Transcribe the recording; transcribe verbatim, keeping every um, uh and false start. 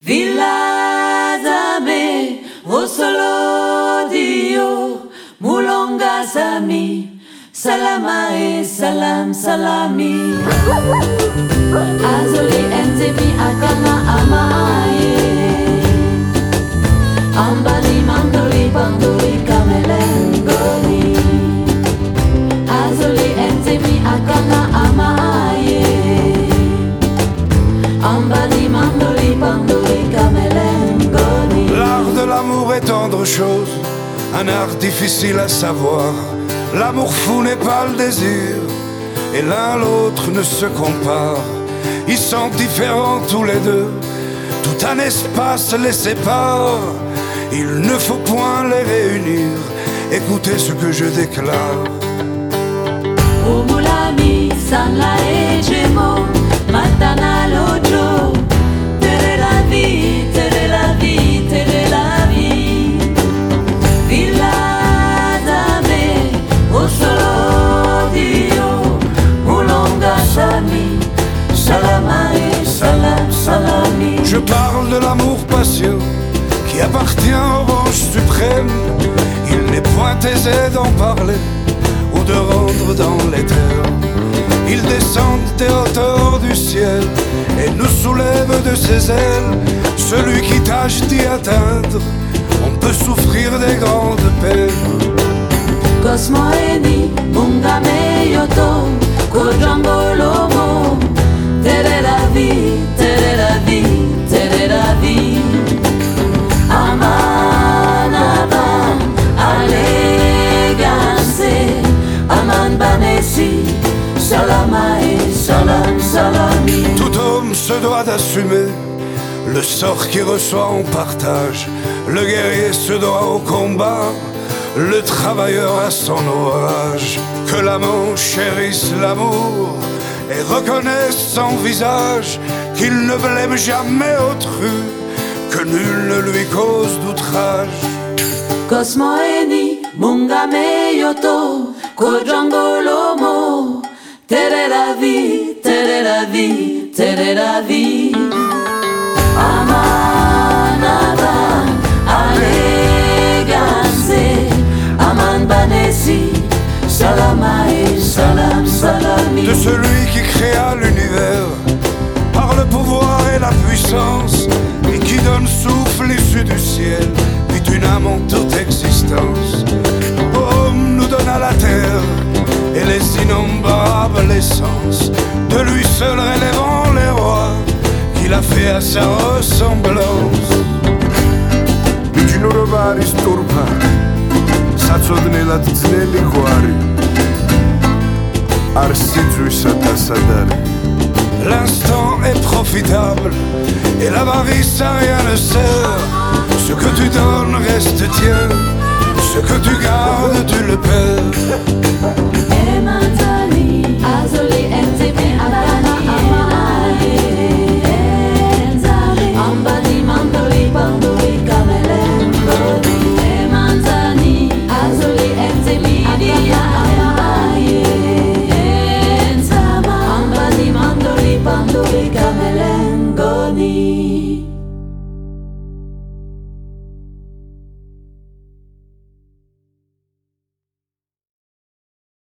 Vilazame, Osolodio, Mulonga Sami, Salama e Salam Salami. Azoli Enzemi Akana Amae, Ambali Mandoli Bandoli Kamelengoni. Azoli Enzemi Akana Amae, Ambali Mandoli Bandoli Kamelengoni. L'art de l'amour est tendre chose, un art difficile à savoir. L'amour fou n'est pas le désir, et l'un l'autre ne se compare. Ils sont différents tous les deux, tout un espace les sépare. Il ne faut point les réunir, écoutez ce que je déclare. Omulami, Sanla et Gemo, Matana Lojo, tere la vie, tere la vie, tere la vie. Vilazame, Osolodio, Mulonga Sami, Salama et Salam Salami. Je parle de l'amour patient qui appartient aux branches suprêmes. Il n'est point aisé d'en parler ou de rendre dans les terres. Il descend des hauteurs du ciel et nous soulève de ses ailes. Celui qui tâche d'y atteindre, on peut souffrir des grandes peines. Cosmo Eni, Mungame Yoto, Kojangolomo, tere la vie, tere la vie, tere la vie. Amanaba, Alegase, Aman Banesi, Salama et Salam Salami. Tout homme se doit d'assumer le sort qu'il reçoit en partage. Le guerrier se doit au combat, le travailleur à son ouvrage. Que l'amant chérisse l'amour et reconnaisse son visage, qu'il ne blême jamais autrui, que nul ne lui cause d'outrage. Cosmo Eni, Mungame Yoto, Kojangolomo, tere la vie, tere la vie, tere la vie. Amanaba, Alegase, Aman Banesi, Salama et Salam Salami. De celui qui créa l'univers par le pouvoir et la puissance, et qui donne souffle issu du ciel, puis une âme en toute existence. Homme nous donna la terre et les innombrables essences, de lui seul relèvant les rois, qu'il a fait à sa ressemblance. Ignorovaris turpa, satsodnelad dzeli gwari, ar sidzvisa tasadari. L'instant est profitable et l'avarice à rien ne sert. Ce que tu donnes reste tien, ce que tu gardes tu le perds. Et maintenant